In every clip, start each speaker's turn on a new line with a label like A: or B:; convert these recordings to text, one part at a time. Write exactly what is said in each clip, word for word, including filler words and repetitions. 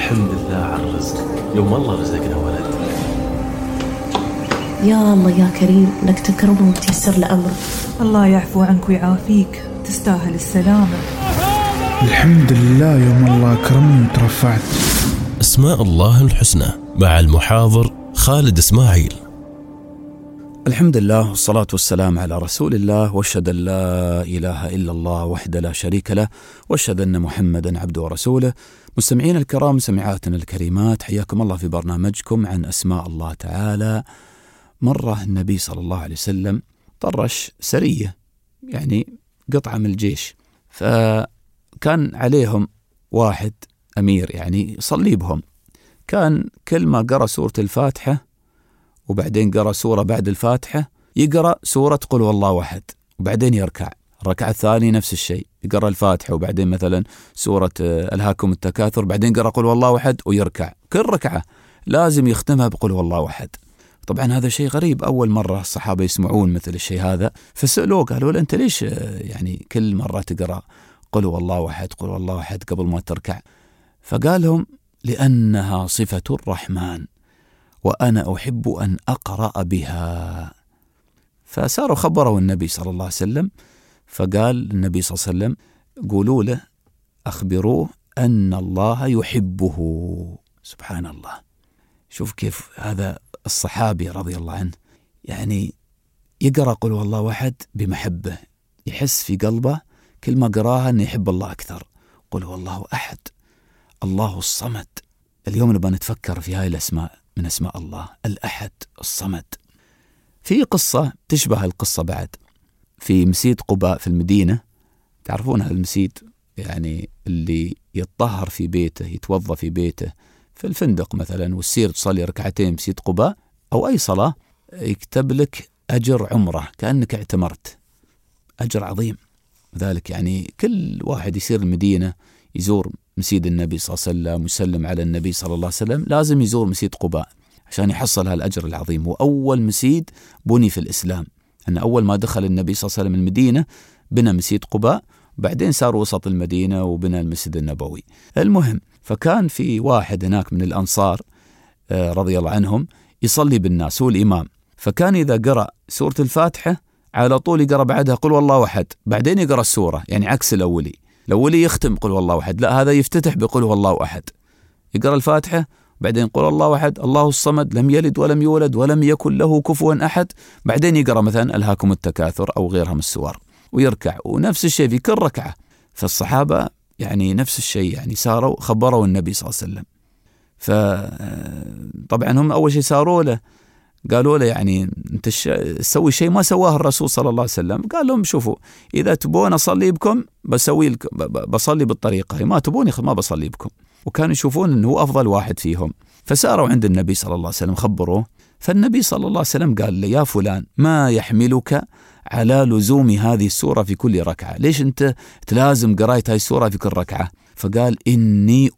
A: الحمد لله على الرزق، يوم الله رزقنا ولد.
B: يا الله يا كريم، لك تكرمه وتيسر لأمره.
C: الله يعفو عنك ويعافيك، تستاهل السلامة.
D: الحمد لله يوم الله أكرمني وترفعت.
E: أسماء الله الحسنى مع المحاضر خالد إسماعيل.
F: الحمد لله والصلاة والسلام على رسول الله، واشهد أن لا إله إلا الله وحده لا شريك له، واشهد أن محمدا عبده ورسوله. مستمعين الكرام، سمعاتنا الكريمات، حياكم الله في برنامجكم عن أسماء الله تعالى. مرة النبي صلى الله عليه وسلم طرش سرية، يعني قطعة من الجيش، فكان عليهم واحد أمير يعني يصلي بهم. كان كل ما قرأ سورة الفاتحة وبعدين قرأ سورة بعد الفاتحة يقرأ سورة قل والله أحد وبعدين يركع. الركعة الثانية نفس الشيء، يقرأ الفاتحة وبعدين مثلا سورة ألهاكم التكاثر، بعدين قرأ قل والله أحد ويركع. كل ركعة لازم يختمها بقل والله أحد. طبعا هذا شيء غريب، أول مرة الصحابة يسمعون مثل الشيء هذا، فسألوه قالوا له أنت ليش يعني كل مرة تقرأ قل والله أحد قل والله أحد قبل ما تركع؟ فقال لهم لأنها صفة الرحمن وأنا أحب أن أقرأ بها. فساروا خبروا النبي صلى الله عليه وسلم، فقال النبي صلى الله عليه وسلم قولوا له أخبروه أن الله يحبه. سبحان الله، شوف كيف هذا الصحابي رضي الله عنه يعني يقرأ قل والله أحد بمحبة، يحس في قلبه كل ما قراها أنه يحب الله أكثر. قل والله أحد، الله الصمد. اليوم نبغى نتفكر في هاي الأسماء من أسماء الله، الأحد الصمد. في قصة تشبه القصة بعد في مسيد قباء في المدينة، تعرفون المسيد يعني اللي يتطهر في بيته، يتوضى في بيته في الفندق مثلا والسير تصلي ركعتين مسيد قباء أو أي صلاة، يكتب لك أجر عمره كأنك اعتمرت، أجر عظيم. ذلك يعني كل واحد يسير المدينة يزور مسيد النبي صلى الله عليه وسلم ويسلم على النبي صلى الله عليه وسلم لازم يزور مسيد قباء عشان يحصل هالأجر العظيم. وأول مسيد بني في الإسلام، أن أول ما دخل النبي صلى الله عليه وسلم المدينة بنى مسيد قباء، بعدين صار وسط المدينة وبنى المسجد النبوي. المهم، فكان في واحد هناك من الأنصار رضي الله عنهم يصلي بالناس، هو الإمام، فكان إذا قرأ سورة الفاتحة على طول يقرأ بعدها قل والله أحد، بعدين يقرأ السورة، يعني عكس الأولي. الأولي يختم قل والله أحد، لا هذا يفتتح بقل والله أحد، يقرأ الفاتحة بعدين قل الله أحد الله الصمد لم يلد ولم يولد ولم يكن له كفوا أحد، بعدين يقرأ مثلا ألهاكم التكاثر أو غيرها من السور ويركع، ونفس الشيء في كل ركعة. فالصحابة يعني نفس الشيء، يعني ساروا خبروا النبي صلى الله عليه وسلم. فطبعا هم أول شيء ساروا له قالوا له يعني أنت تسوي شيء ما سواه الرسول صلى الله عليه وسلم. قال لهم شوفوا، إذا تبون أصلي بكم بسوي لكم، بصلي بالطريقة، ما تبوني ما بصلي بكم. وكانوا يشوفون أنه هو أفضل واحد فيهم، فساروا عند النبي صلى الله عليه وسلم خبروه. فالنبي صلى الله عليه وسلم قال له يا فلان ما يحملك على لزوم هذه السورة في كل ركعة؟ ليش أنت تلازم قراية هذه السورة في كل ركعة؟ فقال إني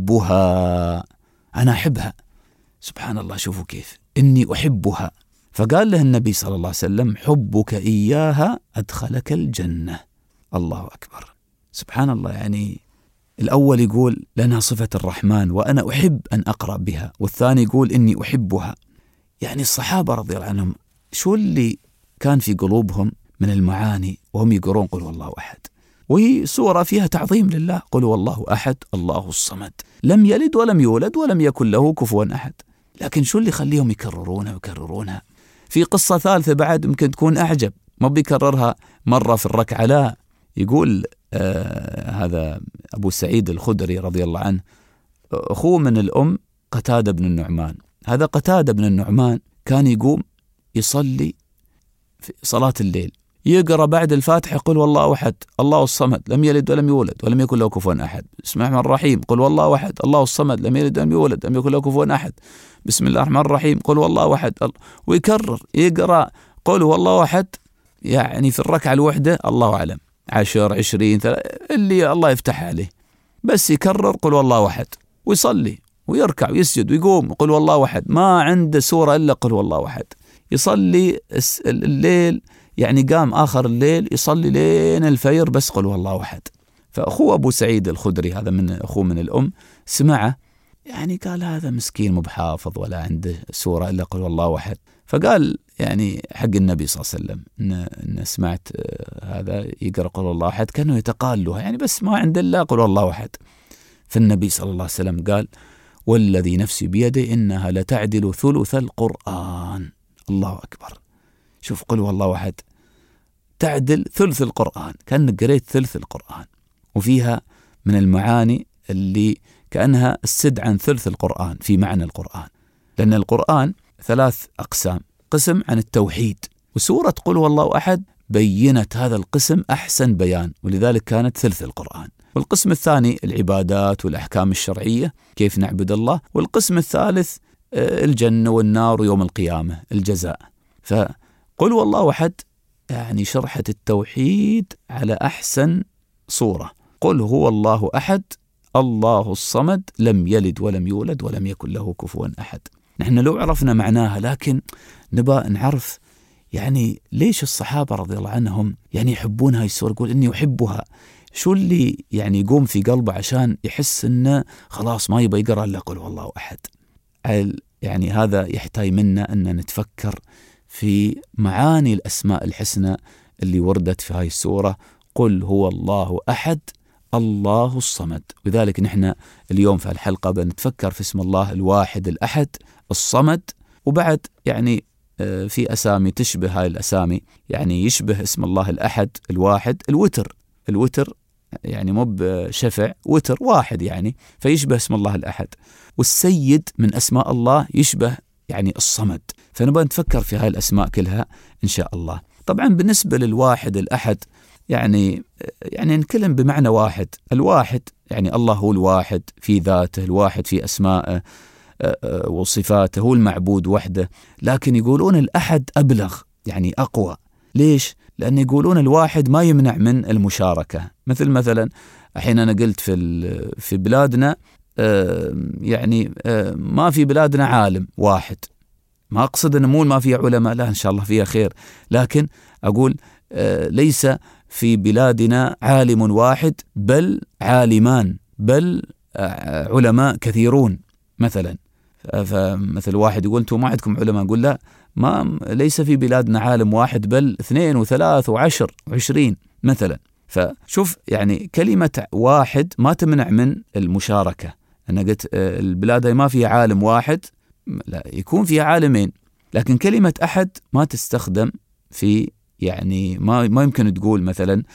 F: أحبها، أنا أحبها. سبحان الله، شوفوا كيف إني أحبها. فقال له النبي صلى الله عليه وسلم حبك إياها أدخلك الجنة. الله أكبر، سبحان الله. يعني الأول يقول لنا صفة الرحمن وأنا أحب أن أقرأ بها، والثاني يقول إني أحبها. يعني الصحابة رضي الله عنهم شو اللي كان في قلوبهم من المعاني وهم يقرون قل والله أحد، وهي سورة فيها تعظيم لله، قل والله أحد الله الصمد لم يلد ولم يولد ولم يكن له كفوا أحد. لكن شو اللي يخليهم يكررونها ويكررونها؟ في قصة ثالثة بعد ممكن تكون أعجب، ما بيكررها مرة في الركعة، لا. يقول آه هذا أبو سعيد الخدري رضي الله عنه، أخوه من الأم قتادة بن النعمان. هذا قتادة بن النعمان كان يقوم يصلي في صلاة الليل، يقرأ بعد الفاتحة قل والله أحد الله الصمد لم يلد ولم يولد ولم يكن له كفوا أحد، بسم الله الرحمن الرحيم قل والله أحد الله الصمد لم يلد ولم يولد ولم يكن له كفوا أحد، بسم الله الرحمن الرحيم قل والله أحد، ويكرر يقرأ قل والله أحد يعني في الركعة الوحدة الله أعلم عشر عشرين اللي الله يفتح عليه، بس يكرر قل والله أحد ويصلي ويركع ويسجد ويقوم قل والله أحد، ما عنده سورة إلا قل والله أحد. يصلي الليل يعني قام آخر الليل يصلي لين الفجر بس قل والله أحد. فأخوه أبو سعيد الخدري هذا من أخوه من الأم سمعه يعني قال هذا مسكين مو بحافظ ولا عنده سورة إلا قل والله أحد. فقال يعني حق النبي صلى الله عليه وسلم إن, إن سمعت هذا يقرأ قل والله أحد كأنه يتقالها، يعني بس ما عنده إلا قل والله أحد. فالنبي صلى الله عليه وسلم قال والذي نفسي بيده إنها لتعدل ثلث القرآن. الله أكبر، شوف قل والله أحد تعدل ثلث القرآن، كأنك قريت ثلث القرآن، وفيها من المعاني اللي كأنها السد عن ثلث القرآن في معنى القرآن. لأن القرآن ثلاث أقسام، قسم عن التوحيد، وسورة قل والله أحد بينت هذا القسم أحسن بيان، ولذلك كانت ثلث القرآن. والقسم الثاني العبادات والأحكام الشرعية كيف نعبد الله، والقسم الثالث الجنة والنار ويوم القيامة الجزاء. فقل والله أحد يعني شرحت التوحيد على أحسن صورة. قل هو الله أحد الله الصمد لم يلد ولم يولد ولم يكن له كفوا أحد. نحن لو عرفنا معناها، لكن نبى نعرف يعني ليش الصحابة رضي الله عنهم يعني يحبون هاي السورة. يقول إني أحبها، شو اللي يعني يقوم في قلبه عشان يحس إنه خلاص ما يبغى يقرأ إلا قل والله أحد. يعني هذا يحتاج منا أن نتفكر في معاني الأسماء الحسنى اللي وردت في هاي السورة. قل هو الله أحد الله الصمد. وذلك نحن اليوم في الحلقة بنتفكر في اسم الله الواحد الأحد الصمد، وبعد يعني في أسامي تشبه هاي الأسامي، يعني يشبه اسم الله الأحد الواحد الوتر. الوتر يعني مو بشفع، وتر واحد يعني، فيشبه اسم الله الأحد. والسيد من أسماء الله يشبه يعني الصمد. فنبغى نتفكر في هاي الأسماء كلها إن شاء الله. طبعا بالنسبة للواحد الأحد يعني يعني نتكلم بمعنى واحد. الواحد يعني الله هو الواحد في ذاته، الواحد في أسمائه وصفاته، هو المعبود وحده. لكن يقولون الأحد أبلغ يعني أقوى. ليش؟ لأن يقولون الواحد ما يمنع من المشاركة. مثل مثلا الحين أنا قلت في في بلادنا يعني ما في بلادنا عالم واحد. ما أقصد أن مو ما فيها علماء، لا إن شاء الله فيها خير، لكن أقول ليس في بلادنا عالم واحد بل عالمان، بل علماء كثيرون. مثلا فمثل واحد يقول أنتم ما عندكم علماء، أقول لا، ما ليس في بلادنا عالم واحد بل اثنين وثلاث وعشر وعشرين مثلا. فشوف يعني كلمة واحد ما تمنع من المشاركة. أنا قلت البلاد ما فيها عالم واحد، لا يكون فيها عالمين. لكن كلمة أحد ما تستخدم في يعني ما ما يمكن تقول مثلا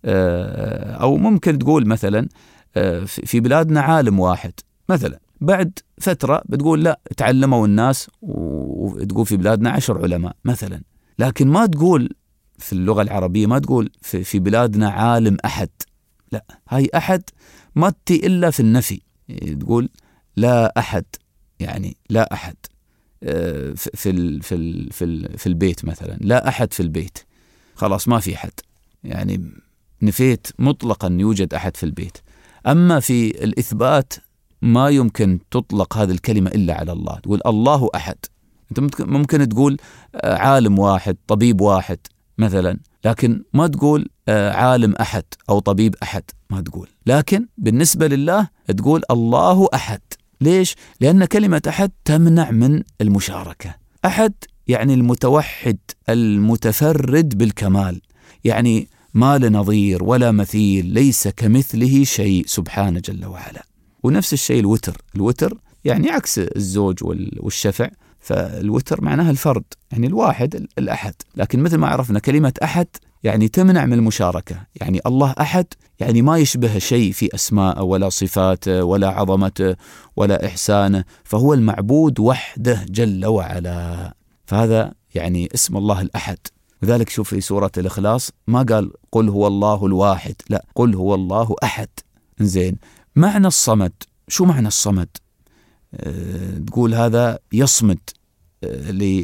F: أو ممكن تقول مثلا في بلادنا عالم واحد مثلا، بعد فترة بتقول لا تعلموا الناس وتقول في بلادنا عشر علماء مثلا. لكن ما تقول في اللغة العربية ما تقول في, في بلادنا عالم أحد، لا، هاي أحد ما تأتي إلا في النفي. تقول لا أحد، يعني لا أحد في في في في, في البيت مثلا، لا أحد في البيت، خلاص ما في حد، يعني نفيت مطلقا يوجد أحد في البيت. أما في الإثبات ما يمكن تطلق هذه الكلمة إلا على الله. تقول الله أحد، أنت ممكن تقول عالم واحد، طبيب واحد مثلا، لكن ما تقول عالم أحد أو طبيب أحد، ما تقول. لكن بالنسبة لله تقول الله أحد. ليش؟ لأن كلمة أحد تمنع من المشاركة. أحد يعني المتوحد المتفرد بالكمال، يعني ما لنظير ولا مثيل، ليس كمثله شيء سبحانه جل وعلا. ونفس الشيء الوتر. الوتر يعني عكس الزوج والشفع، فالوتر معناها الفرد، يعني الواحد الأحد. لكن مثل ما عرفنا كلمة أحد يعني تمنع من المشاركة. يعني الله أحد يعني ما يشبه شيء في أسماءه ولا صفاته ولا عظمته ولا إحسانه، فهو المعبود وحده جل وعلا. فهذا يعني اسم الله الأحد. وذلك شوف في سورة الإخلاص ما قال قل هو الله الواحد، لا، قل هو الله أحد. زين، معنى الصمد، شو معنى الصمد؟ أه تقول هذا يصمد أه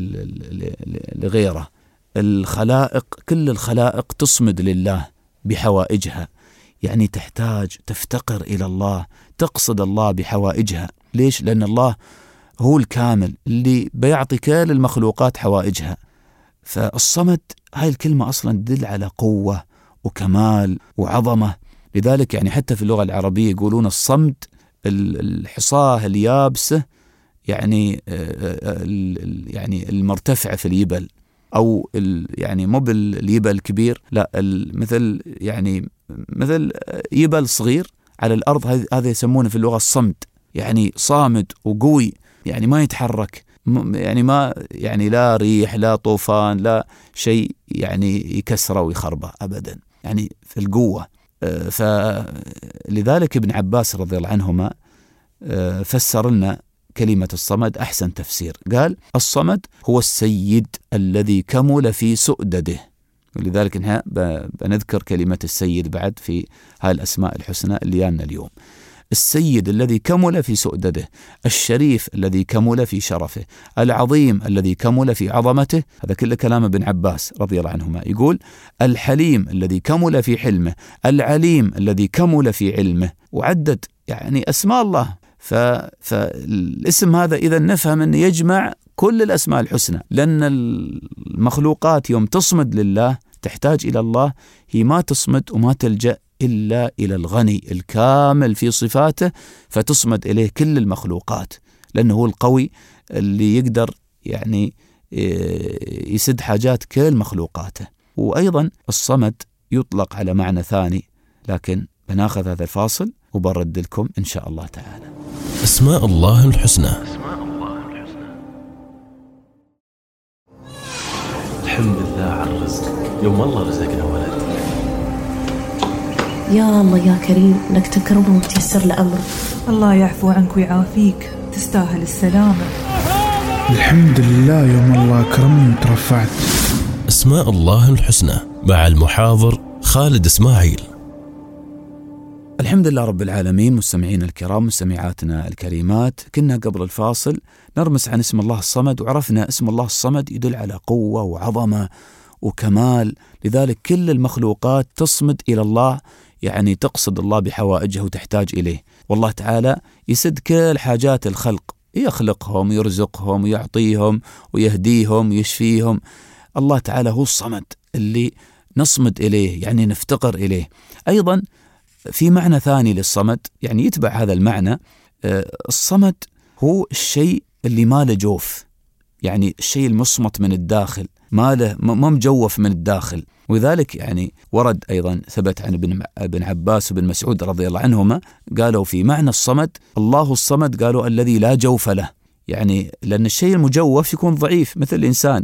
F: لغيره. الخلائق كل الخلائق تصمد لله بحوائجها، يعني تحتاج تفتقر إلى الله، تقصد الله بحوائجها. ليش؟ لأن الله هو الكامل اللي بيعطي كل المخلوقات حوائجها. فالصمد هاي الكلمة أصلا تدل على قوة وكمال وعظمة. لذلك يعني حتى في اللغة العربية يقولون الصمد الحصاه اليابسة يعني يعني المرتفعة في اليبل، أو يعني مو باليبل الكبير، لا مثل يعني مثل يبل صغير على الأرض، هذا يسمونه في اللغة الصمد، يعني صامد وقوي، يعني ما يتحرك، يعني ما يعني لا ريح لا طوفان لا شيء يعني يكسره ويخربه أبدا، يعني في القوة. فلذلك ابن عباس رضي الله عنهما فسر لنا كلمة الصمد أحسن تفسير، قال الصمد هو السيد الذي كمل في سؤدده. ولذلك نحن بنذكر كلمة السيد بعد في هاي الأسماء الحسنى اللي يانا اليوم. السيد الذي كمل في سؤدده، الشريف الذي كمل في شرفه، العظيم الذي كمل في عظمته. هذا كله كلام ابن عباس رضي الله عنهما. يقول الحليم الذي كمل في حلمه، العليم الذي كمل في علمه، وعدد يعني أسماء الله. فالاسم هذا إذا نفهم أنه يجمع كل الأسماء الحسنى، لأن المخلوقات يوم تصمد لله تحتاج إلى الله، هي ما تصمد وما تلجأ إلا إلى الغني الكامل في صفاته، فتصمد إليه كل المخلوقات، لأنه هو القوي اللي يقدر يعني يسد حاجات كل مخلوقاته. وأيضا الصمد يطلق على معنى ثاني، لكن بناخذ هذا الفاصل وبرد لكم إن شاء الله تعالى.
E: أسماء الله الحسنى.
A: الحمد لله على الرزق، يوم الله رزقنا ولد.
B: يا الله يا كريم لك تكرمه وتيسر لأمره.
C: الله يعفو عنك ويعافيك، تستاهل السلامة.
D: الحمد لله يوم الله أكرمني وترفعت.
E: أسماء الله الحسنى مع المحاضر خالد إسماعيل.
F: الحمد لله رب العالمين. مستمعين الكرام، مستمعاتنا الكريمات، كنا قبل الفاصل نرمس عن اسم الله الصمد، وعرفنا اسم الله الصمد يدل على قوة وعظمة وكمال، لذلك كل المخلوقات تصمد إلى الله، يعني تقصد الله بحوائجه وتحتاج إليه، والله تعالى يسد كل حاجات الخلق، يخلقهم يرزقهم ويعطيهم ويهديهم ويشفيهم. الله تعالى هو الصمد اللي نصمد إليه، يعني نفتقر إليه. أيضا في معنى ثاني للصمد يعني يتبع هذا المعنى، الصمد هو الشيء اللي ما له جوف، يعني الشيء المصمت من الداخل، ما له ما مجوف من الداخل. وذلك يعني ورد أيضا ثبت عن ابن ابن عباس وابن مسعود رضي الله عنهما، قالوا في معنى الصمد الله الصمد، قالوا الذي لا جوف له، يعني لأن الشيء المجوف يكون ضعيف، مثل الإنسان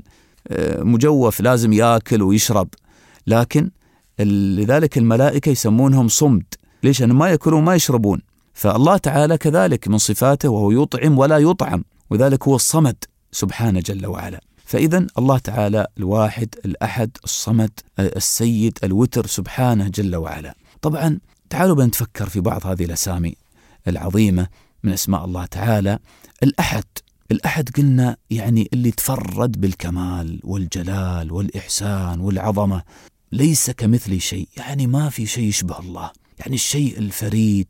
F: مجوف لازم يأكل ويشرب، لكن لذلك الملائكة يسمونهم صمد. ليش؟ أنهم ما يأكلون وما يشربون. فالله تعالى كذلك من صفاته وهو يطعم ولا يطعم، وذلك هو الصمد سبحانه جل وعلا. فإذن الله تعالى الواحد الأحد الصمد السيد الوتر سبحانه جل وعلا. طبعا تعالوا بنتفكر في بعض هذه الأسامي العظيمة من أسماء الله تعالى. الأحد، الأحد قلنا يعني اللي تفرد بالكمال والجلال والإحسان والعظمة، ليس كمثل شيء، يعني ما في شيء يشبه الله، يعني الشيء الفريد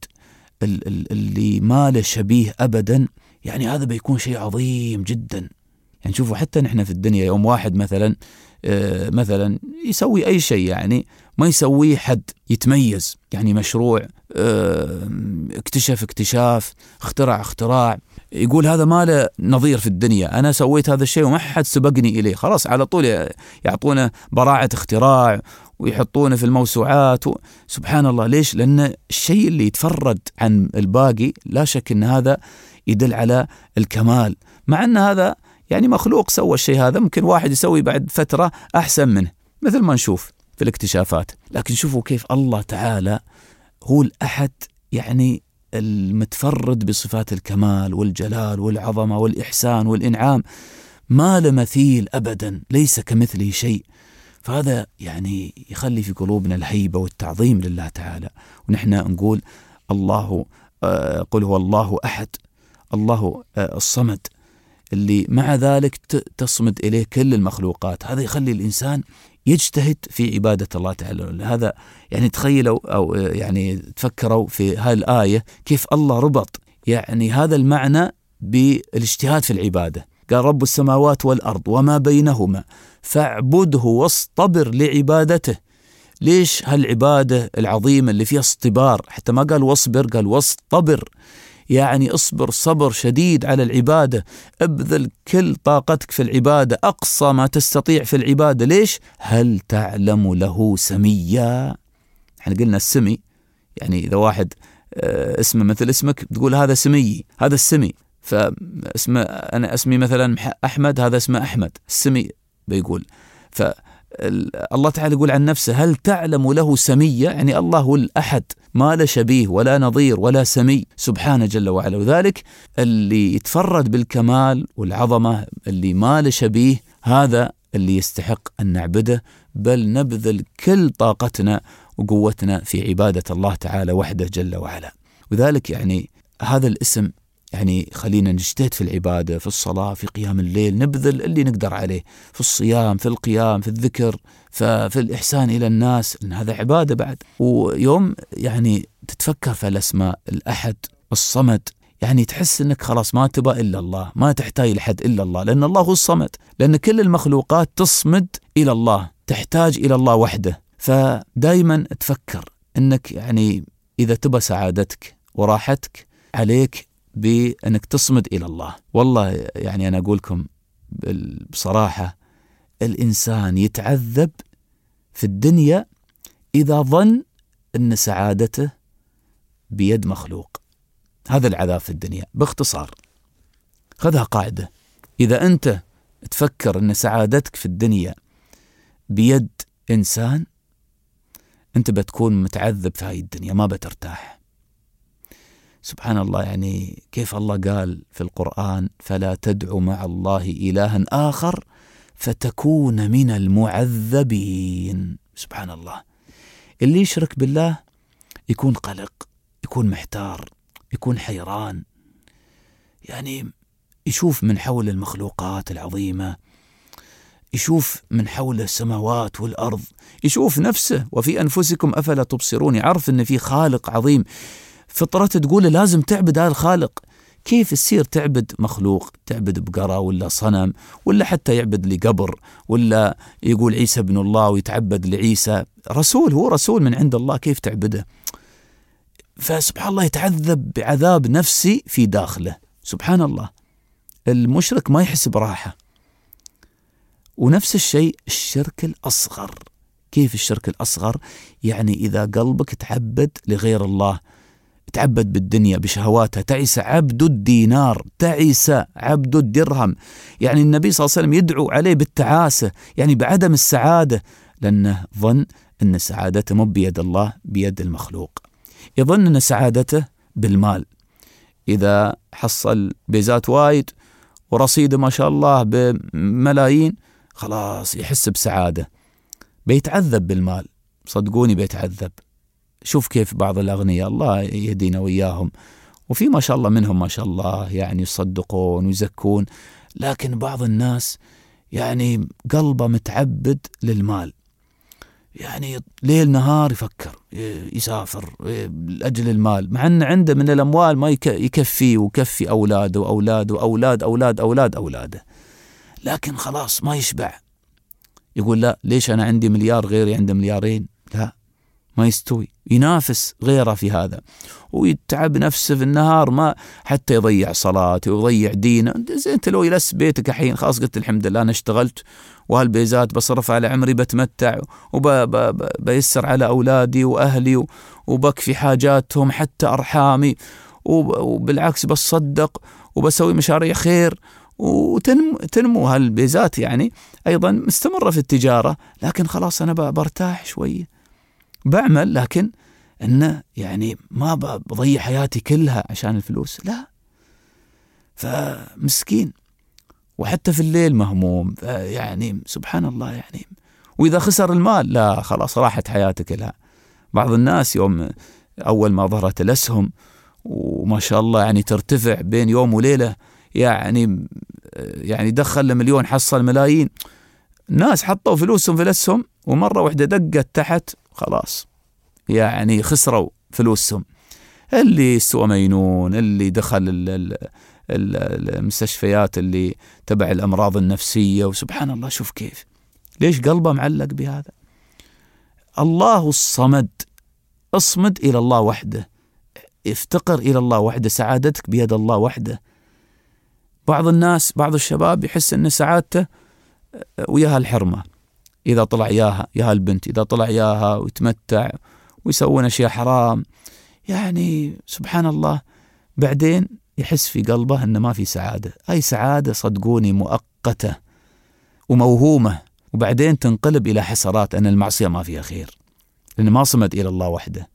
F: اللي ما له شبيه أبدا، يعني هذا بيكون شيء عظيم جدا. يعني شوفوا حتى نحن في الدنيا يوم واحد مثلا آه مثلا يسوي أي شيء يعني ما يسويه حد، يتميز، يعني مشروع آه اكتشف اكتشاف، اخترع اختراع، يقول هذا ما له نظير في الدنيا، أنا سويت هذا الشيء وما حد سبقني إليه، خلاص على طول يعطونه براعة اختراع ويحطونه في الموسوعات و... سبحان الله. ليش؟ لأن الشيء اللي يتفرد عن الباقي لا شك أن هذا يدل على الكمال، مع أن هذا يعني مخلوق سوى الشيء هذا، ممكن واحد يسوي بعد فترة أحسن منه مثل ما نشوف في الاكتشافات، لكن شوفوا كيف الله تعالى هو الأحد، يعني المتفرد بصفات الكمال والجلال والعظمة والإحسان والإنعام، ما له مثيل أبدا، ليس كمثله شيء. فهذا يعني يخلي في قلوبنا الهيبة والتعظيم لله تعالى. ونحن نقول الله آه قل هو الله أحد، الله آه الصمد، اللي مع ذلك تصمد إليه كل المخلوقات. هذا يخلي الإنسان يجتهد في عبادة الله تعالى. هذا يعني تخيلوا أو يعني تفكروا في هذه الآية كيف الله ربط يعني هذا المعنى بالاجتهاد في العبادة. قال رب السماوات والأرض وما بينهما فاعبده واصطبر لعبادته. ليش هالعبادة العظيمة اللي فيها اصطبار؟ حتى ما قال واصبر، قال واصطبر، يعني اصبر صبر شديد على العبادة، ابذل كل طاقتك في العبادة، أقصى ما تستطيع في العبادة. ليش؟ هل تعلم له سميا؟ احنا قلنا السمي يعني إذا واحد اسمه مثل اسمك تقول هذا سمي، هذا السمي. فاسمه أنا اسمي مثلا أحمد، هذا اسمه أحمد، السمي بيقول. فالله تعالى يقول عن نفسه هل تعلم له سميا، يعني الله هو الأحد ما له شبيه ولا نظير ولا سمي سبحانه جل وعلا. وذلك اللي يتفرد بالكمال والعظمة اللي ما له شبيه هذا اللي يستحق أن نعبده، بل نبذل كل طاقتنا وقوتنا في عبادة الله تعالى وحده جل وعلا. وذلك يعني هذا الاسم يعني خلينا نجتهد في العبادة، في الصلاة، في قيام الليل، نبذل اللي نقدر عليه، في الصيام، في القيام، في الذكر، في الإحسان إلى الناس، إن هذا عبادة بعد. ويوم يعني تتفكر في الأسماء، الأحد، الصمد، يعني تحس أنك خلاص ما تبى إلا الله، ما تحتاج لحد إلا الله، لأن الله هو الصمد، لأن كل المخلوقات تصمد إلى الله، تحتاج إلى الله وحده. فدايما تفكر أنك يعني إذا تبى سعادتك وراحتك عليك بأنك تصمد إلى الله. والله يعني أنا أقولكم بصراحة الإنسان يتعذب في الدنيا إذا ظن أن سعادته بيد مخلوق. هذا العذاب في الدنيا باختصار. خذها قاعدة، إذا أنت تفكر أن سعادتك في الدنيا بيد إنسان أنت بتكون متعذب في هاي الدنيا، ما بترتاح. سبحان الله، يعني كيف الله قال في القرآن فلا تدعو مع الله إلها آخر فتكون من المعذبين. سبحان الله، اللي يشرك بالله يكون قلق، يكون محتار، يكون حيران، يعني يشوف من حول المخلوقات العظيمة، يشوف من حول السماوات والأرض، يشوف نفسه وفي أنفسكم أفلا تبصرون، يعرف أن في خالق عظيم، فطرته تقول لازم تعبد هذا الخالق. كيف تصير تعبد مخلوق، تعبد بقرة ولا صنم ولا حتى يعبد لقبر ولا يقول عيسى ابن الله ويتعبد لعيسى؟ رسول، هو رسول من عند الله، كيف تعبده؟ فسبحان الله يتعذب بعذاب نفسي في داخله. سبحان الله، المشرك ما يحس براحة. ونفس الشيء الشرك الأصغر. كيف الشرك الأصغر؟ يعني إذا قلبك تعبد لغير الله، تعبد بالدنيا بشهواتها، تعيس عبد الدينار، تعيس عبد الدرهم. يعني النبي صلى الله عليه وسلم يدعو عليه بالتعاسة، يعني بعدم السعادة، لأنه ظن أن سعادته مو بيد الله، بيد المخلوق. يظن أن سعادته بالمال، إذا حصل بيزات وايد ورصيده ما شاء الله بملايين خلاص يحس بسعادة. بيتعذب بالمال، صدقوني بيتعذب. شوف كيف بعض الأغنياء الله يهدينا وإياهم، وفي ما شاء الله منهم ما شاء الله يعني يصدقون ويزكون، لكن بعض الناس يعني قلبه متعبد للمال، يعني ليل نهار يفكر يسافر لأجل المال، مع أن عنده من الأموال ما يكفي ويكفي أولاده وأولاد وأولاد أولاد أولاد أولاده، لكن خلاص ما يشبع. يقول لا، ليش أنا عندي مليار غيري عنده مليارين؟ لا، ما يستوي، ينافس غيره في هذا ويتعب نفسه في النهار، ما حتى يضيع صلاته ويضيع دينه. زين انت لو يلس بيتك الحين خلاص قلت الحمد لله أنا اشتغلت وهالبيزات بصرف على عمري، بتمتع وبيسر على أولادي وأهلي وبكفي حاجاتهم حتى أرحامي، وبالعكس بصدق وبسوي مشاريع خير وتنمو تنمو هالبيزات، يعني أيضا مستمرة في التجارة، لكن خلاص أنا برتاح شوية، بعمل، لكن أنه يعني ما بضيع حياتي كلها عشان الفلوس، لا. فمسكين، وحتى في الليل مهموم، يعني سبحان الله يعني. وإذا خسر المال لا خلاص راحت حياته كلها. بعض الناس يوم أول ما ظهرت الأسهم وما شاء الله يعني ترتفع بين يوم وليلة، يعني يعني دخل لمليون حصل ملايين، ناس حطوا فلوسهم في الأسهم ومرة واحدة دقت تحت خلاص يعني خسروا فلوسهم. اللي سوى مينون، اللي دخل المستشفيات اللي تبع الأمراض النفسية، وسبحان الله شوف كيف، ليش قلبه معلق بهذا. الله الصمد، اصمد إلى الله وحده، افتقر إلى الله وحده، سعادتك بيد الله وحده. بعض الناس بعض الشباب يحس أن سعادته وياها الحرمة، إذا طلع ياها ياها البنت، إذا طلع ياها ويتمتع ويسوون أشياء حرام، يعني سبحان الله بعدين يحس في قلبه أن ما في سعادة. أي سعادة صدقوني مؤقتة وموهومة، وبعدين تنقلب إلى حسرات أن المعصية ما فيها خير، لأن ما صمد إلى الله وحده.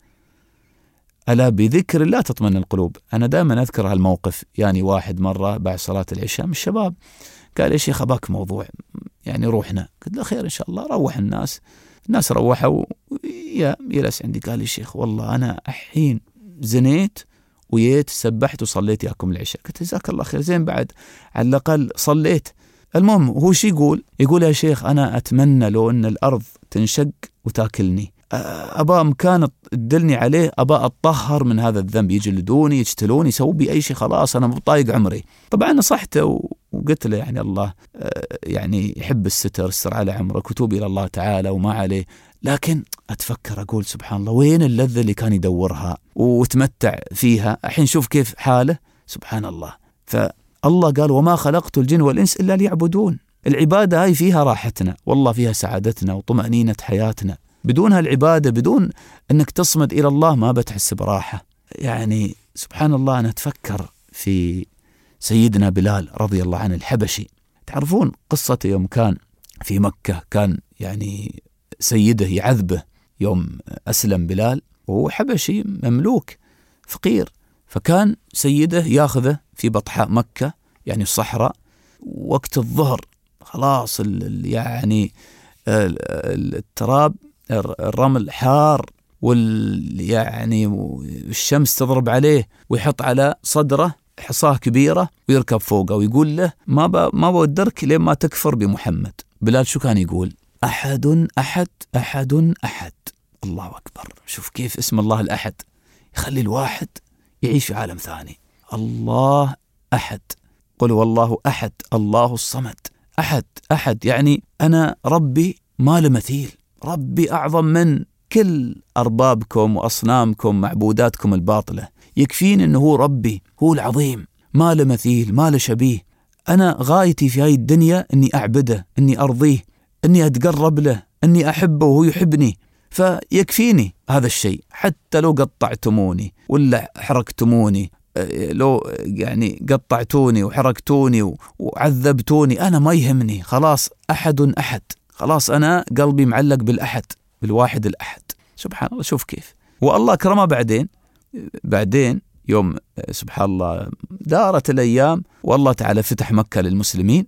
F: ألا بذكر الله تطمئن القلوب. أنا دائما أذكر هالموقف، يعني واحد مرة بعد صلاة العشاء من الشباب قال يا شيخ أباك موضوع، يعني روحنا. قلت له خير إن شاء الله. روح الناس الناس روحوا، يجلس عندي قال يا شيخ والله أنا الحين زنيت ويت سبحت وصليت ياكم العشاء. قلت جزاك الله خير، زين بعد على الأقل صليت. المهم هو شي يقول يقول يا شيخ أنا أتمنى لو أن الأرض تنشق وتاكلني، أبا مكان تدلني عليه، أبا أتطهر من هذا الذنب، يجلدوني يجتلوني يسووا بي أي شيء، خلاص أنا مطايق عمري. طبعا نصحته وقلت له يعني الله يعني يحب الستر، الستر على عمرك وتوب إلى الله تعالى وما عليه. لكن أتفكر أقول سبحان الله وين اللذة اللي كان يدورها وتمتع فيها، الحين شوف كيف حاله سبحان الله. فالله قال وما خلقت الجن والإنس إلا ليعبدون. العبادة هاي فيها راحتنا، والله فيها سعادتنا وطمأنينة حياتنا. بدون هالعبادة، بدون أنك تصمد إلى الله ما بتحس براحة. يعني سبحان الله أنا أتفكر في سيدنا بلال رضي الله عنه الحبشي. تعرفون قصته يوم كان في مكة، كان يعني سيده يعذبه يوم أسلم بلال، وهو حبشي مملوك فقير، فكان سيده ياخذه في بطحاء مكة يعني الصحراء، وقت الظهر خلاص يعني التراب الرمل حار وال يعني الشمس تضرب عليه، ويحط على صدره حصاه كبيرة ويركب فوقه ويقول له ما ب... ما بودرك لين ما تكفر بمحمد. بلال شو كان يقول؟ أحد أحد أحد أحد. الله أكبر. شوف كيف اسم الله الأحد يخلي الواحد يعيش في عالم ثاني. الله أحد، قل والله أحد الله الصمد. أحد أحد يعني أنا ربي ما له مثيل، ربي أعظم من كل أربابكم وأصنامكم معبوداتكم الباطلة. يكفين أنه هو ربي، هو العظيم، ما له مثيل ما له شبيه. أنا غايتي في هاي الدنيا أني أعبده، أني أرضيه، أني أتقرب له، أني أحبه وهو يحبني، فيكفيني هذا الشيء. حتى لو قطعتموني ولا حرقتموني، لو يعني قطعتوني وحرقتوني وعذبتوني، أنا ما يهمني. خلاص أحد أحد، خلاص أنا قلبي معلق بالأحد، بالواحد الأحد. سبحان الله. شوف كيف. والله كرمه بعدين بعدين يوم سبحان الله دارت الأيام والله تعالى فتح مكة للمسلمين.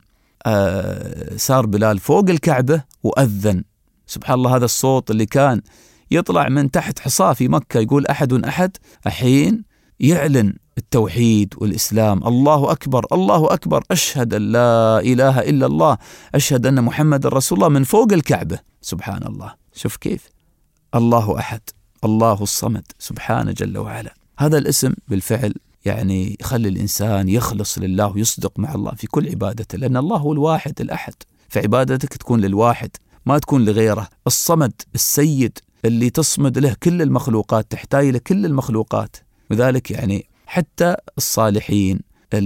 F: آه صار بلال فوق الكعبة وأذن. سبحان الله هذا الصوت اللي كان يطلع من تحت حصاه في مكة يقول أحد أحد، الحين يعلن التوحيد والإسلام. الله أكبر الله أكبر، أشهد أن لا إله إلا الله، أشهد أن محمد رسول الله، من فوق الكعبة. سبحان الله. شوف كيف. الله أحد الله الصمد سبحانه جل وعلا. هذا الاسم بالفعل يعني يخلي الإنسان يخلص لله ويصدق مع الله في كل عبادته، لأن الله هو الواحد الأحد، فعبادتك تكون للواحد ما تكون لغيره. الصمد السيد اللي تصمد له كل المخلوقات، تحتاج له كل المخلوقات. وذلك يعني حتى الصالحين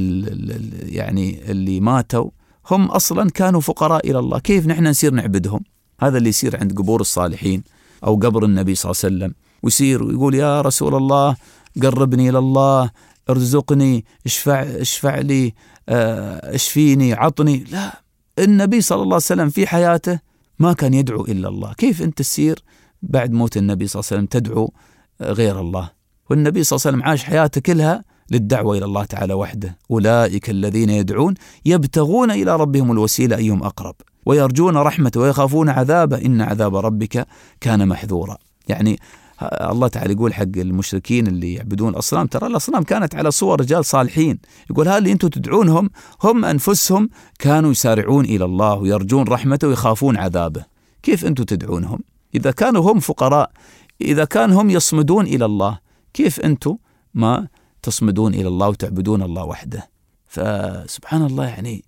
F: ال يعني اللي ماتوا هم أصلا كانوا فقراء إلى الله، كيف نحن نصير نعبدهم؟ هذا اللي يصير عند قبور الصالحين أو قبر النبي صلى الله عليه وسلم، ويصير ويقول يا رسول الله قربني إلى الله، ارزقني، اشفع, اشفع لي، اشفيني، عطني. لا، النبي صلى الله عليه وسلم في حياته ما كان يدعو إلا الله. كيف أنت تسير بعد موت النبي صلى الله عليه وسلم تدعو غير الله؟ والنبي صلى الله عليه وسلم عاش حياته كلها للدعوة إلى الله تعالى وحده. أولئك الذين يدعون يبتغون إلى ربهم الوسيلة أيهم أقرب ويرجون رحمته ويخافون عذابه إن عذاب ربك كان محذورا. يعني الله تعالى يقول حق المشركين اللي يعبدون الأصنام، ترى الأصنام كانت على صور رجال صالحين، يقول هذا اللي أنتم تدعونهم هم أنفسهم كانوا يسارعون إلى الله ويرجون رحمته ويخافون عذابه. كيف أنتم تدعونهم إذا كانوا هم فقراء؟ إذا كانوا هم يصمدون إلى الله، كيف أنتم ما تصمدون إلى الله وتعبدون الله وحده؟ فسبحان الله يعني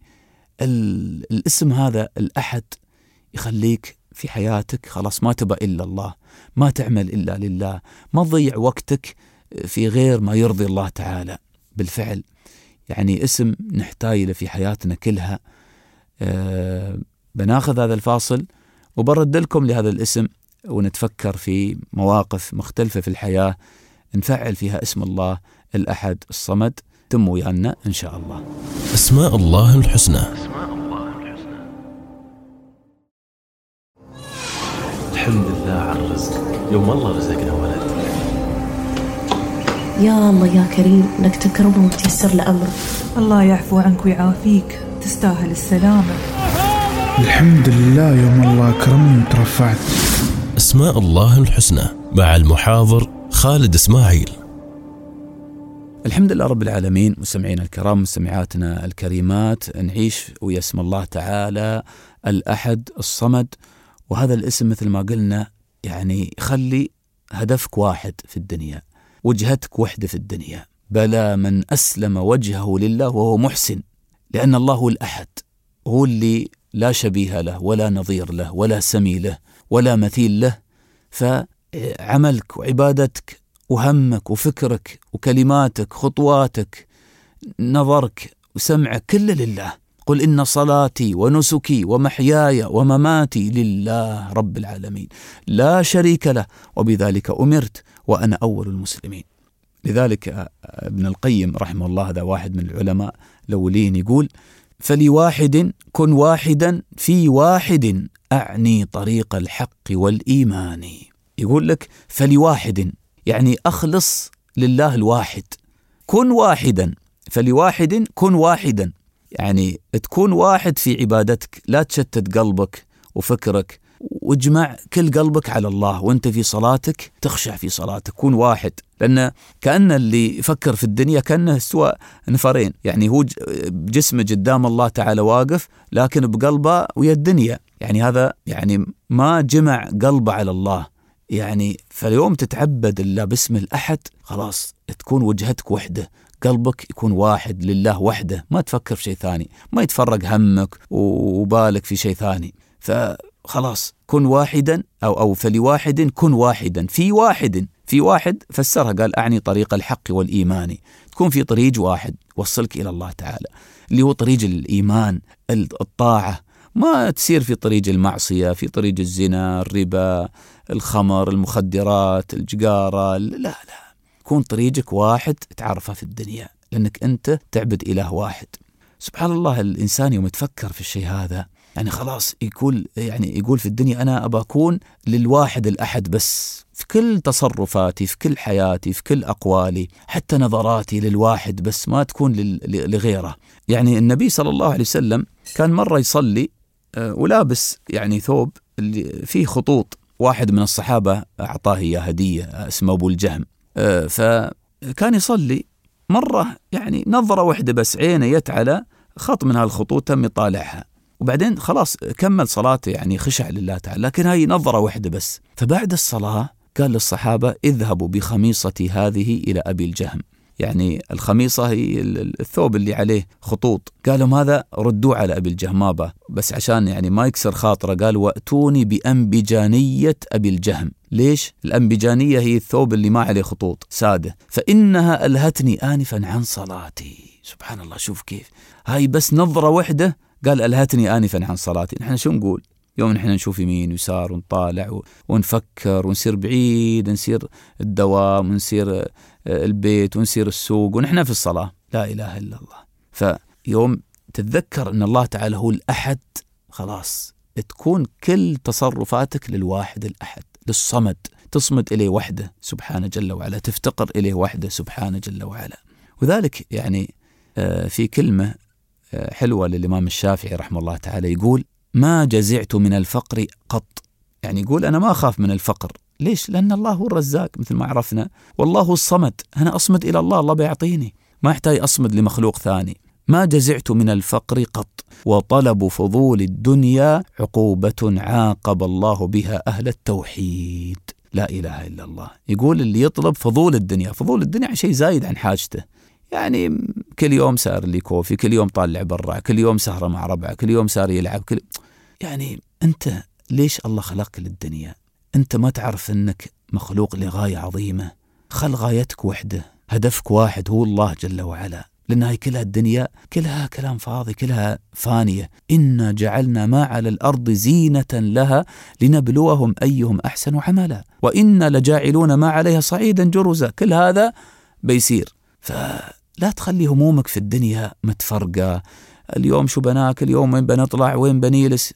F: الاسم هذا الأحد يخليك في حياتك خلاص ما تبى إلا الله، ما تعمل إلا لله، ما تضيع وقتك في غير ما يرضي الله تعالى. بالفعل يعني اسم نحتاج له في حياتنا كلها. أه بناخذ هذا الفاصل وبرد لكم لهذا الاسم، ونتفكر في مواقف مختلفة في الحياة نفعل فيها اسم الله الأحد الصمد. تم ويانا إن شاء الله.
E: أسماء الله الحسنى.
A: الحمد لله على الرزق، يوم الله رزقنا ولد.
B: يا الله يا كريم انك تكرمه وتيسر له امره.
C: الله يعفو عنك ويعافيك، تستاهل السلامة.
D: الحمد لله يوم الله أكرمني وترفعت.
E: أسماء الله الحسنى مع المحاضر خالد إسماعيل.
F: الحمد لله رب العالمين. مستمعينا الكرام، مستمعاتنا الكريمات، نعيش ويا اسم الله تعالى الأحد الصمد. وهذا الاسم مثل ما قلنا يعني خلي هدفك واحد في الدنيا، وجهتك وحدة في الدنيا. بلى من أسلم وجهه لله وهو محسن، لأن الله هو الأحد، هو اللي لا شبيه له ولا نظير له ولا سمي له ولا مثيل له. فعملك وعبادتك وهمك وفكرك وكلماتك خطواتك نظرك وسمعك كله لله. قل إن صلاتي ونسكي ومحياي ومماتي لله رب العالمين لا شريك له وبذلك أمرت وأنا أول المسلمين. لذلك ابن القيم رحمه الله، هذا واحد من العلماء الأولين، يقول: فلواحد كن واحدا في واحد أعني طريق الحق والإيمان. يقول لك فلواحد يعني أخلص لله الواحد، كن واحدا. فلواحد كن واحدا يعني تكون واحد في عبادتك، لا تشتت قلبك وفكرك، واجمع كل قلبك على الله. وانت في صلاتك تخشع في صلاتك، كون واحد. لأن كأن اللي يفكر في الدنيا كأنه سوى نفرين، يعني هو جسمه قدام الله تعالى واقف لكن بقلبه ويا الدنيا، يعني هذا يعني ما جمع قلبه على الله. يعني فاليوم تتعبد الله باسم الأحد، خلاص تكون وجهتك وحدة، قلبك يكون واحد لله وحده، ما تفكر في شيء ثاني، ما يتفرق همك وبالك في شيء ثاني. فخلاص كن واحدا أو أو فلواحد كن واحدا في واحد. في واحد فسرها قال أعني طريق الحق والإيمان، تكون في طريق واحد وصلك إلى الله تعالى، اللي هو طريق الإيمان الطاعة. ما تسير في طريق المعصية، في طريق الزنا، الربا، الخمر، المخدرات، الجقارة. لا لا، كون طريقك واحد تعرفها في الدنيا، لأنك أنت تعبد إله واحد. سبحان الله، الإنسان يوم يتفكر في الشيء هذا يعني خلاص يقول يعني يقول في الدنيا أنا أبى أكون للواحد الأحد بس، في كل تصرفاتي، في كل حياتي، في كل أقوالي، حتى نظراتي للواحد بس، ما تكون لغيره. يعني النبي صلى الله عليه وسلم كان مرة يصلي ولابس يعني ثوب اللي فيه خطوط، واحد من الصحابة أعطاه إياه هدية اسمه أبو الجهم. فكان يصلي مرة يعني نظرة واحدة بس، عينه يتعلى خط من هالخطوط تم يطالعها، وبعدين خلاص كمل صلاته يعني خشع لله تعالى، لكن هاي نظرة واحدة بس. فبعد الصلاة قال للصحابة: اذهبوا بخميصتي هذه إلى أبي الجهم. يعني الخميصة هي الثوب اللي عليه خطوط. قالهم هذا ردوه على أبي الجهم، ما با بس عشان يعني ما يكسر خاطره. قال: وأتوني بأنبجانية أبي الجهم. ليش؟ الأنبجانية هي الثوب اللي ما عليه خطوط سادة، فإنها ألهتني آنفا عن صلاتي. سبحان الله، شوف كيف هاي بس نظرة واحدة قال ألهتني آنفا عن صلاتي. نحن شو نقول يوم نحن نشوف يمين ويسار ونطالع ونفكر ونسير بعيد، نسير الدوام ونسير البيت ونسير السوق ونحن في الصلاة؟ لا إله إلا الله. فيوم تتذكر أن الله تعالى هو الأحد، خلاص تكون كل تصرفاتك للواحد الأحد، للصمد، تصمد إليه وحده سبحانه جل وعلا، تفتقر إليه وحده سبحانه جل وعلا. وذلك يعني في كلمة حلوة للإمام الشافعي رحمه الله تعالى، يقول: ما جزعت من الفقر قط. يعني يقول أنا ما أخاف من الفقر. ليش؟ لأن الله هو الرزاق مثل ما عرفنا، والله هو الصمد. أنا أصمد إلى الله، الله بيعطيني، ما أحتاج أصمد لمخلوق ثاني. ما جزعت من الفقر قط، وطلب فضول الدنيا عقوبة عاقب الله بها أهل التوحيد. لا إله إلا الله. يقول اللي يطلب فضول الدنيا، فضول الدنيا شيء زايد عن حاجته، يعني كل يوم سار لي كوفي، كل يوم طالع برا، كل يوم سهرة مع ربعه، كل يوم سار يلعب، كل يعني أنت ليش الله خلقك للدنيا؟ أنت ما تعرف أنك مخلوق لغاية عظيمة؟ خل غايتك وحدة، هدفك واحد هو الله جل وعلا، لأن هاي كلها الدنيا كلها كلام فاضي، كلها فانية. إنا جعلنا ما على الأرض زينة لها لنبلوهم أيهم أحسن عملا وإنا لجاعلون ما عليها صعيدا جرزا. كل هذا بيصير، فلا تخلي همومك في الدنيا متفرقة. اليوم شو بناكل، اليوم وين بنطلع، وين بنيلس،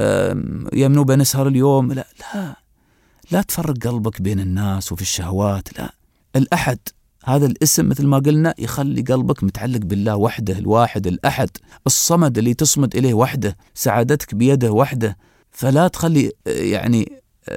F: يمنو بنسهر اليوم. لا لا لا تفرق قلبك بين الناس وفي الشهوات. لا، الأحد هذا الاسم مثل ما قلنا يخلي قلبك متعلق بالله وحده، الواحد الأحد الصمد اللي تصمد إليه وحده، سعادتك بيده وحده. فلا تخلي يعني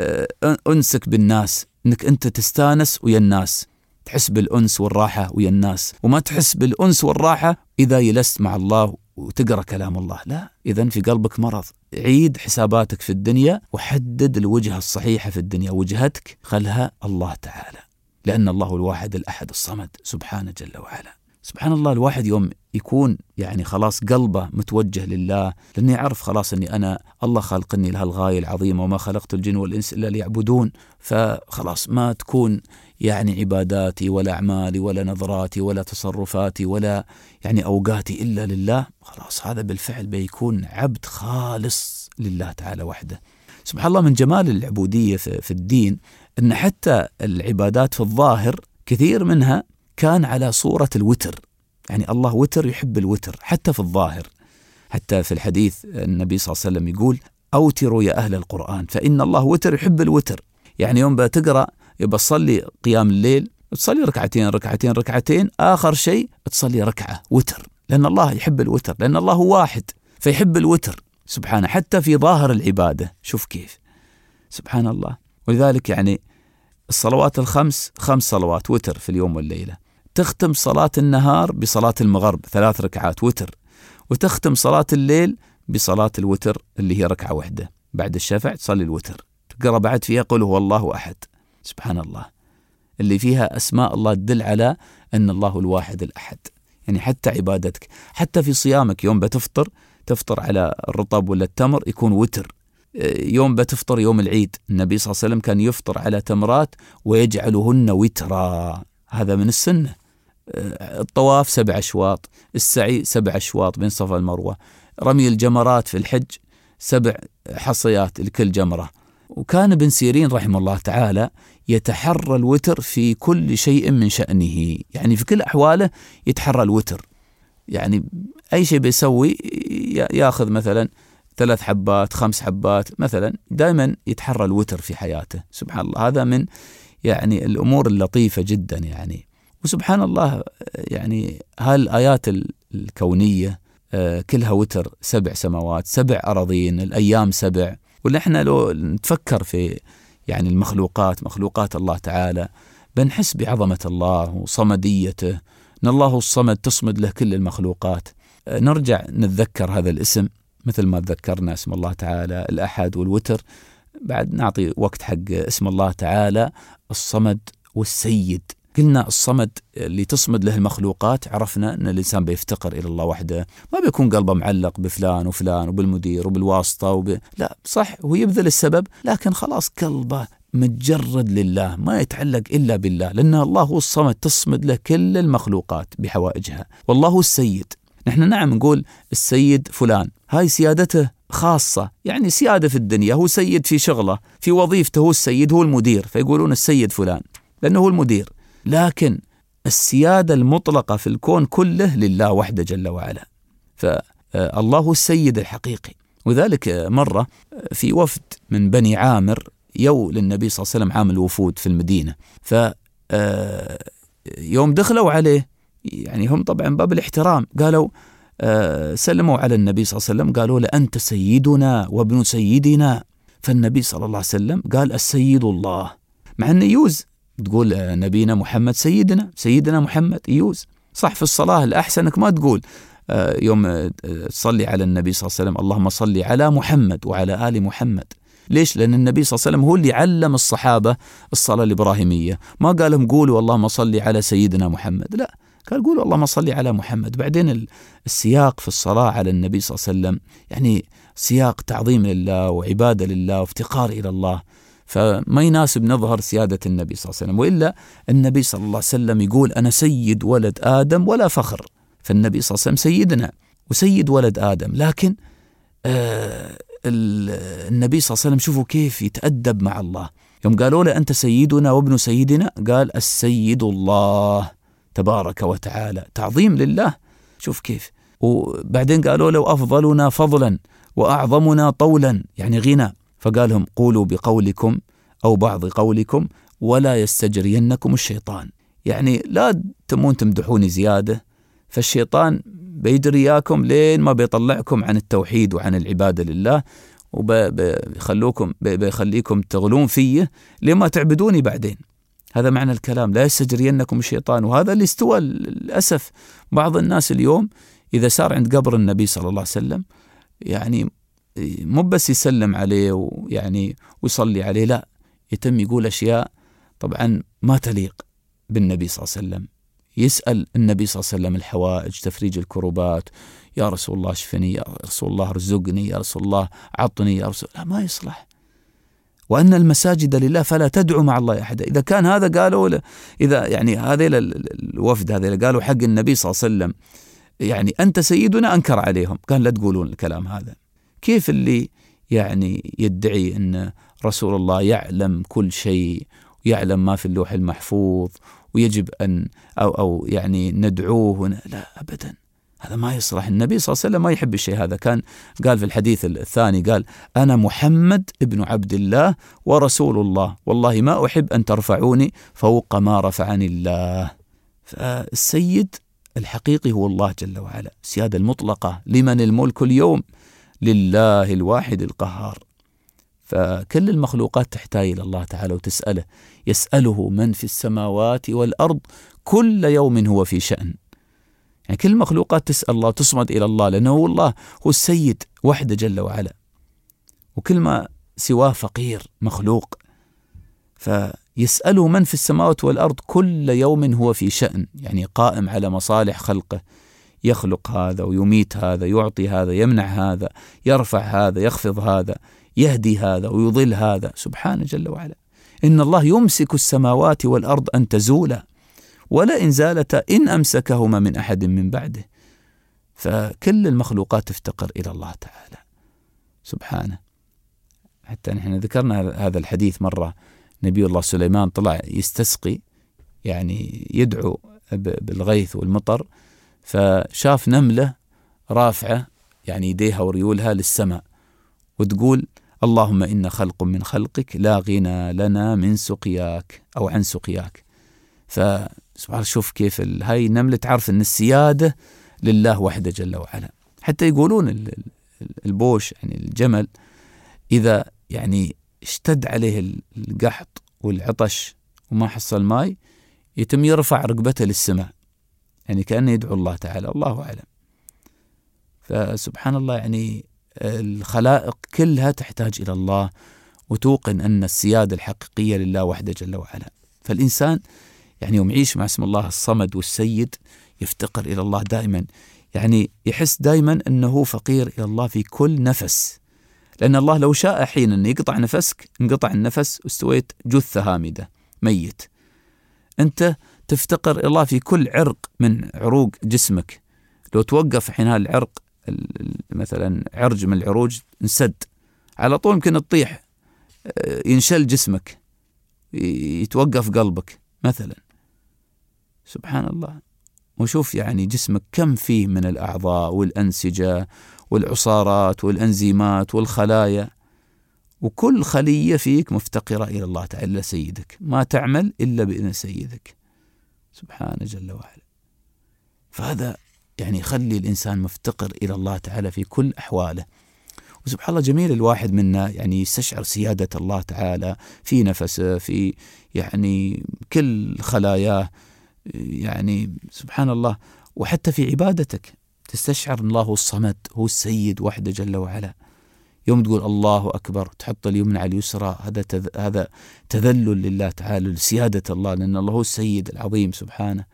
F: أنسك بالناس، أنك أنت تستانس ويا الناس، تحس بالأنس والراحة ويا الناس، وما تحس بالأنس والراحة إذا يلست مع الله وتقرأ كلام الله. لا، إذن في قلبك مرض. عيد حساباتك في الدنيا وحدد الوجهة الصحيحة في الدنيا، وجهتك خلها الله تعالى، لأن الله الواحد الأحد الصمد سبحانه جل وعلا. سبحان الله، الواحد يوم يكون يعني خلاص قلبه متوجه لله، لأنه يعرف خلاص أني أنا الله خلقني لها الغاية العظيمة، وما خلقت الجن والإنس إلا ليعبدون. فخلاص ما تكون يعني عباداتي ولا أعمالي ولا نظراتي ولا تصرفاتي ولا يعني أوقاتي إلا لله. خلاص هذا بالفعل بيكون عبد خالص لله تعالى وحده. سبحان الله، من جمال العبودية في الدين أن حتى العبادات في الظاهر كثير منها كان على صورة الوتر، يعني الله وتر يحب الوتر حتى في الظاهر. حتى في الحديث النبي صلى الله عليه وسلم يقول أوتروا يا أهل القرآن فإن الله وتر يحب الوتر. يعني يوم بتقرأ يبقى تصلي قيام الليل، تصلي ركعتين ركعتين ركعتين، آخر شيء تصلي ركعة وتر، لأن الله يحب الوتر، لأن الله هو واحد فيحب الوتر سبحانه حتى في ظاهر العبادة. شوف كيف سبحان الله. ولذلك يعني الصلوات الخمس خمس صلوات وتر في اليوم والليلة، تختم صلاة النهار بصلاة المغرب ثلاث ركعات وتر، وتختم صلاة الليل بصلاة الوتر اللي هي ركعة واحدة بعد الشفع، تصلي الوتر، تقرأ بعد فيها قل هو الله أحد. سبحان الله، اللي فيها أسماء الله تدل على أن الله الواحد الأحد. يعني حتى عبادتك، حتى في صيامك، يوم بتفطر تفطر على الرطب ولا التمر يكون وتر. يوم بتفطر يوم العيد النبي صلى الله عليه وسلم كان يفطر على تمرات ويجعلهن وترا، هذا من السنة. الطواف سبع أشواط، السعي سبع أشواط بين صفا والمروة، رمي الجمرات في الحج سبع حصيات لكل جمرة. وكان ابن سيرين رحمه الله تعالى يتحرى الوتر في كل شيء من شأنه، يعني في كل أحواله يتحرى الوتر. يعني أي شيء بيسوي يأخذ مثلا ثلاث حبات خمس حبات مثلا، دائما يتحرى الوتر في حياته. سبحان الله، هذا من يعني الأمور اللطيفة جدا يعني. وسبحان الله يعني هالآيات الكونية كلها وتر، سبع سماوات سبع أراضين، الأيام سبع. ونحن لو نتفكر في يعني المخلوقات، مخلوقات الله تعالى، بنحس بعظمة الله وصمديته، أن الله الصمد تصمد له كل المخلوقات. نرجع نتذكر هذا الاسم مثل ما تذكرنا اسم الله تعالى الأحد والوتر، بعد نعطي وقت حق اسم الله تعالى الصمد والسيد. قلنا الصمد اللي تصمد له المخلوقات، عرفنا أن الإنسان بيفتقر إلى الله وحده، ما بيكون قلبه معلق بفلان وفلان وبالمدير وبالواسطة وب... لا صح، هو يبذل السبب لكن خلاص قلبه متجرد لله، ما يتعلق إلا بالله، لأن الله هو الصمد تصمد له كل المخلوقات بحوائجها. والله هو السيد. نحن نعم نقول السيد فلان، هاي سيادته خاصة، يعني سيادة في الدنيا، هو سيد في شغله في وظيفته، هو السيد هو المدير، فيقولون السيد فلان لأنه هو المدير. لكن السيادة المطلقة في الكون كله لله وحده جل وعلا، فالله هو السيد الحقيقي. وذلك مرة في وفد من بني عامر يو للنبي صلى الله عليه وسلم، عامل وفود في المدينة، فيوم دخلوا عليه يعني هم طبعا باب الاحترام، قالوا سلموا على النبي صلى الله عليه وسلم، قالوا له أنت سيدنا وابن سيدنا. فالنبي صلى الله عليه وسلم قال السيد الله، مع أنه يوز تقول نبينا محمد سيدنا سيدنا محمد، يوز صح. في الصلاة الأحسن أنك ما تقول يوم تصلي على النبي صلى الله عليه وسلم اللهم صلي على محمد وعلى آل محمد. ليش؟ لأن النبي صلى الله عليه وسلم هو اللي علم الصحابة الصلاة الإبراهيمية، ما قال لهم قولوا اللهم صلي على سيدنا محمد، لا، قال قولوا اللهم صلي على محمد. بعدين السياق في الصلاة على النبي صلى الله عليه وسلم يعني سياق تعظيم لله وعبادة لله وافتقار إلى الله. فما يناسب نظهر سيادة النبي صلى الله عليه وسلم. وإلا النبي صلى الله عليه وسلم يقول أنا سيد ولد آدم ولا فخر، فالنبي صلى الله عليه وسلم سيدنا وسيد ولد آدم. لكن آه النبي صلى الله عليه وسلم شوفوا كيف يتأدب مع الله. يوم قالوا له أنت سيدنا وابن سيدنا، قال السيد الله تبارك وتعالى، تعظيم لله. شوف كيف. وبعدين قالوا له أفضلنا فضلا وأعظمنا طولا، يعني غنى، فقالهم قولوا بقولكم أو بعض قولكم ولا يستجرينكم الشيطان، يعني لا تمون تمدحوني زيادة، فالشيطان بيجرياكم لين ما بيطلعكم عن التوحيد وعن العبادة لله، وبيخلوكم بيخليكم تغلون فيه لما تعبدوني بعدين. هذا معنى الكلام، لا يستجرينكم الشيطان. وهذا اللي استوى للأسف بعض الناس اليوم، إذا صار عند قبر النبي صلى الله عليه وسلم يعني مو بس يسلم عليه ويعني ويصلي عليه، لا، يتم يقول أشياء طبعا ما تليق بالنبي صلى الله عليه وسلم. يسأل النبي صلى الله عليه وسلم الحوائج، تفريج الكروبات، يا رسول الله اشفني، يا رسول الله ارزقني، يا رسول الله عطني، يا رسول الله، لا، ما يصلح. وأن المساجد لله فلا تدعو مع الله أحدا. إذا كان هذا قالوا له، إذا يعني هذا الوفد هذا قالوا حق النبي صلى الله عليه وسلم يعني أنت سيدنا، أنكر عليهم، قال لا تقولون الكلام هذا. كيف اللي يعني يدعي أن رسول الله يعلم كل شيء ويعلم ما في اللوح المحفوظ ويجب أن أو أو يعني ندعوه؟ لا أبدا، هذا ما يصلح. النبي صلى الله عليه وسلم ما يحب الشيء هذا. كان قال في الحديث الثاني، قال أنا محمد ابن عبد الله ورسول الله، والله ما أحب أن ترفعوني فوق ما رفعني الله. فالسيد الحقيقي هو الله جل وعلا، السيادة المطلقة. لمن الملك اليوم؟ لله الواحد القهار. فكل المخلوقات تحتاج إلى الله تعالى وتسأله، يسأله من في السماوات والأرض كل يوم هو في شأن. يعني كل المخلوقات تسأل الله، تصمد إلى الله، لأنه هو الله هو السيد وحده جل وعلا، وكل ما سواه فقير مخلوق. فيسأله من في السماوات والأرض كل يوم هو في شأن، يعني قائم على مصالح خلقه، يخلق هذا ويميت هذا، يعطي هذا، يمنع هذا، يرفع هذا، يخفض هذا، يهدي هذا ويضل هذا، سبحانه جل وعلا. إن الله يمسك السماوات والأرض أن تزولا ولا إن زالتا إن أمسكهما من أحد من بعده. فكل المخلوقات تفتقر إلى الله تعالى سبحانه. حتى نحن ذكرنا هذا الحديث مرة، نبي الله سليمان طلع يستسقي، يعني يدعو بالغيث والمطر، فشاف نملة رافعة يعني يديها وريولها للسماء وتقول اللهم إن خلق من خلقك لا غنى لنا من سقياك أو عن سقياك. فسبحان شوف كيف هاي النملة تعرف أن السيادة لله وحده جل وعلا. حتى يقولون البوش يعني الجمل إذا يعني اشتد عليه القحط والعطش وما حصل ماي، يتم يرفع رقبته للسماء، يعني كأنه يدعو الله تعالى، الله أعلم. فسبحان الله، يعني الخلائق كلها تحتاج إلى الله وتوقن أن السيادة الحقيقية لله وحده جل وعلا. فالإنسان يعني يوم يعيش مع اسم الله الصمد والسيد يفتقر إلى الله دائما، يعني يحس دائما أنه فقير إلى الله في كل نفس، لأن الله لو شاء حين أن يقطع نفسك انقطع النفس واستويت جثة هامدة ميت. أنت تفتقر إلى الله في كل عرق من عروق جسمك، لو توقف حين هذا العرق مثلا عرج من العروج انسد على طول يمكن تطيح، ينشل جسمك، يتوقف قلبك مثلا. سبحان الله. وشوف يعني جسمك كم فيه من الأعضاء والأنسجة والعصارات والأنزيمات والخلايا، وكل خلية فيك مفتقرة إلى الله تعالى سيدك، ما تعمل إلا بإذن سيدك سبحانه جل وعلا. فهذا يعني يخلي الإنسان مفتقر إلى الله تعالى في كل أحواله. وسبحان الله جميل الواحد منا يعني يستشعر سيادة الله تعالى في نفسه، في يعني كل خلاياه، يعني سبحان الله. وحتى في عبادتك تستشعر الله هو الصمد، هو السيد وحده جل وعلا. يوم تقول الله أكبر تحط اليمنى على اليسرى، هذا تذ... هذا تذلل لله تعالى لسيادة الله، لأن الله هو السيد العظيم سبحانه.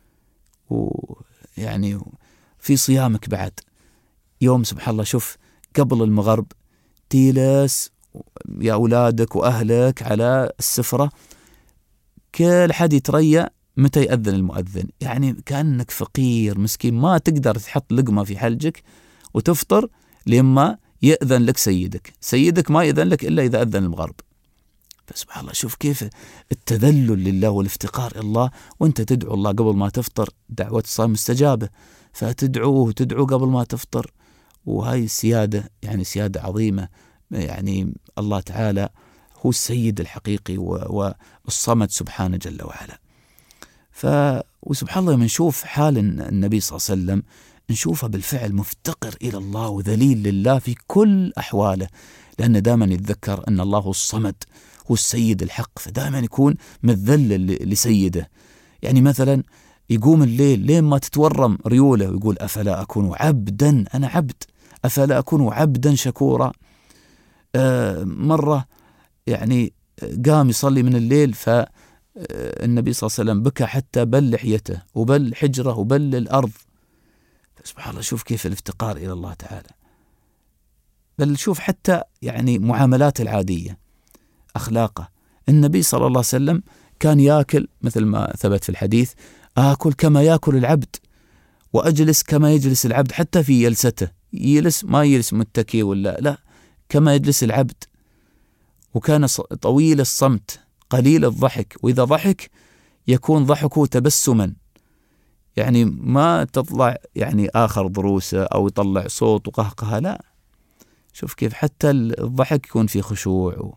F: ويعني في صيامك بعد يوم سبحان الله، شوف قبل المغرب تيلس يا أولادك وأهلك على السفرة، كل حد يتريا متى يأذن المؤذن. يعني كأنك فقير مسكين ما تقدر تحط لقمة في حلجك وتفطر لما يأذن لك سيدك. سيدك ما يأذن لك إلا إذا أذن المغرب. فسبحان الله، شوف كيف التذلل لله والافتقار إلى الله، وانت تدعو الله قبل ما تفطر. دعوة الصائم مستجابة، فتدعوه وتدعو قبل ما تفطر. وهاي السيادة يعني سيادة عظيمة. يعني الله تعالى هو السيد الحقيقي والصمد سبحانه جل وعلا. ف وسبحان الله لما نشوف حال النبي صلى الله عليه وسلم نشوفه بالفعل مفتقر إلى الله وذليل لله في كل أحواله، لأنه دائما يتذكر أن الله هو الصمد، هو السيد الحق، فدائما يكون مذلل لسيده. يعني مثلا يقوم الليل لين ما تتورم ريوله ويقول أفلا أكون عبدا، أنا عبد، أفلا أكون عبدا شكورا. آه مرة يعني قام يصلي من الليل، فالنبي صلى الله عليه وسلم بكى حتى بل لحيته وبل حجره وبل الأرض. سبحان الله، شوف كيف الافتقار إلى الله تعالى. بل شوف حتى يعني معاملاته العادية، أخلاقه. النبي صلى الله عليه وسلم كان يأكل مثل ما ثبت في الحديث: آكل كما يأكل العبد وأجلس كما يجلس العبد. حتى في جلسته يجلس ما يجلس متكي ولا لا، كما يجلس العبد. وكان طويل الصمت قليل الضحك، وإذا ضحك يكون ضحكه تبسما، يعني ما تطلع يعني آخر ضروسه أو يطلع صوت وقهقها، لا. شوف كيف حتى الضحك يكون في خشوع. و...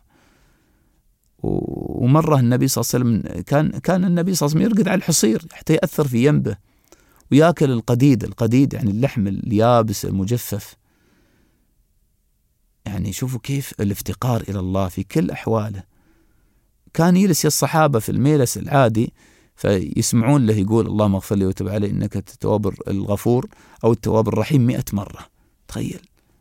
F: ومرة النبي صلى الله عليه وسلم كان كان النبي صلى الله عليه وسلم يرقد على الحصير حتى يأثر في ينبه، ويأكل القديد. القديد يعني اللحم اليابس المجفف. يعني شوفوا كيف الافتقار إلى الله في كل أحواله. كان يجلس الصحابة في المجلس العادي فيسمعون له يقول: اللهم اغفر لي وتب علي إنك التواب الغفور أو التواب الرحيم مئة مرة. تخيل.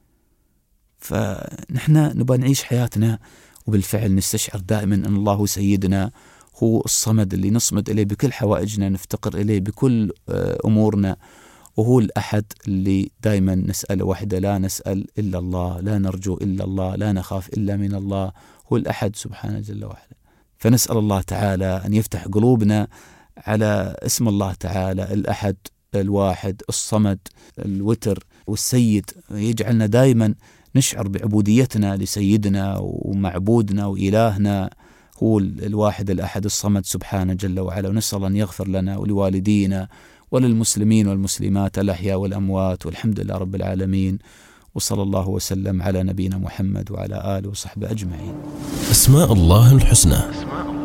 F: فنحن نبغى نعيش حياتنا وبالفعل نستشعر دائما أن الله هو سيدنا، هو الصمد اللي نصمد إليه بكل حوائجنا، نفتقر إليه بكل أمورنا، وهو الأحد اللي دائما نسأل وحده، لا نسأل إلا الله، لا نرجو إلا الله، لا نخاف إلا من الله. هو الأحد سبحانه جل وعلا. فنسأل الله تعالى أن يفتح قلوبنا على اسم الله تعالى الأحد الواحد الصمد الوتر والسيد، يجعلنا دائما نشعر بعبوديتنا لسيدنا ومعبودنا وإلهنا هو الواحد الأحد الصمد سبحانه جل وعلا. ونسأل أن يغفر لنا ولوالدينا وللمسلمين والمسلمات الأحياء والأموات، والحمد لله رب العالمين. وصلى الله وسلم على نبينا محمد وعلى آله وصحبه أجمعين.
E: أسماء الله الحسنى